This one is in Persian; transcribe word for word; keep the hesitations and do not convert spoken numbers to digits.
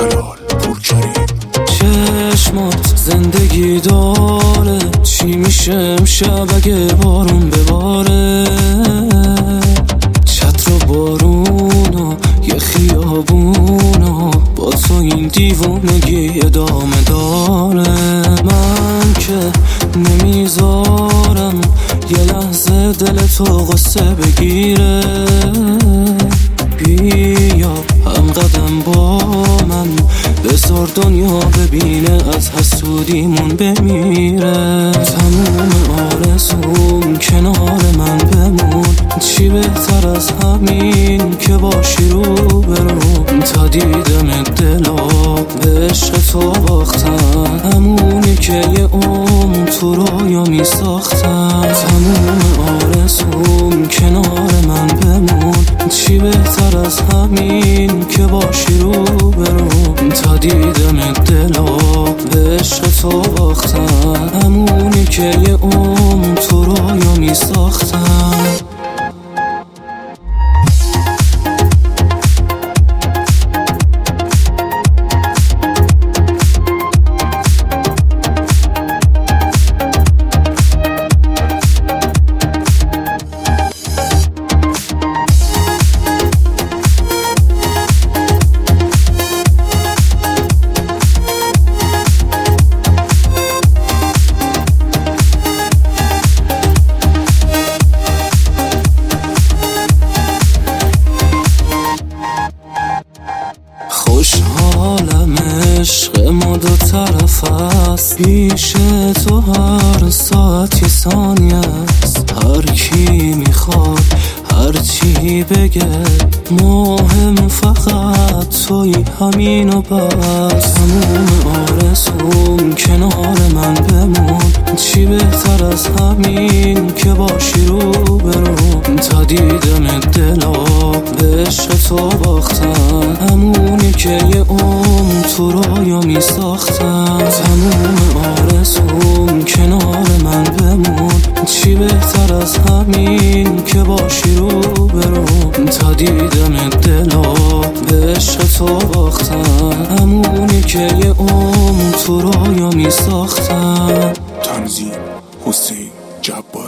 جلال پورکریم. چشمات زندگی داره، چی میشه امشب اگه بارون بباره؟ چتر و بارون و یه خیابون و با تو این دیوونگی ادامه داره. من که نمیذارم یه لحظه دل تو غصه بگیره. بیا هم قدم با من، بذار دنیا ببینه از حسودیمون بمیره. تموم آرزوم کنار من بمون، چی بهتر از همین که باشی رو برو. تا دیدم دلا به عشق تو باختم، همونی که یه عمر تو رویا می ساختم. تموم آرزوم کنار من بمون، چی بهتر از همین که باشی رو برو. تا دیدم دلا به عشق تو باختم، همونی که یه عمر تو رویا می ساختم. خوشحالم عشق ما دو طرف است، پیش تو هر ساعت یه ثانیه است. هر کی میخواد هر چی بگه، مهم فقط توی همین و بس. تموم آرزوم کنار من بمون، چی بهتر از همین که باشی رو برو. تا دیدم دلا به عشق تو باختم، همونی که یه عمر تو رویا می ساختم. تموم آرزوم کنار من بمون، چی بهتر از همین که باشی رو برو. تا دیدم دلا به عشق تو باختم، همونی که یه عمر تو رویا می ساختم. تنظیم حسین جبار.